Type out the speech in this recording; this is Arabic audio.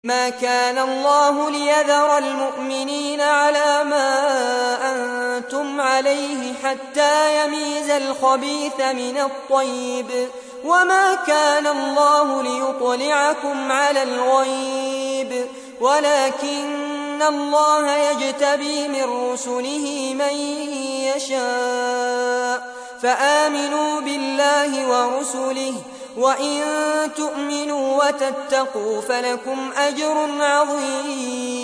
ما كان الله ليذر المؤمنين على ما أنتم عليه حتى يميز الخبيث من الطيب، وما كان الله ليطلعكم على الغيب ولكن الله يجتبي من رسله من يشاء، فآمنوا بالله ورسله، وإن تؤمنوا وتتقوا فلكم أجر عظيم.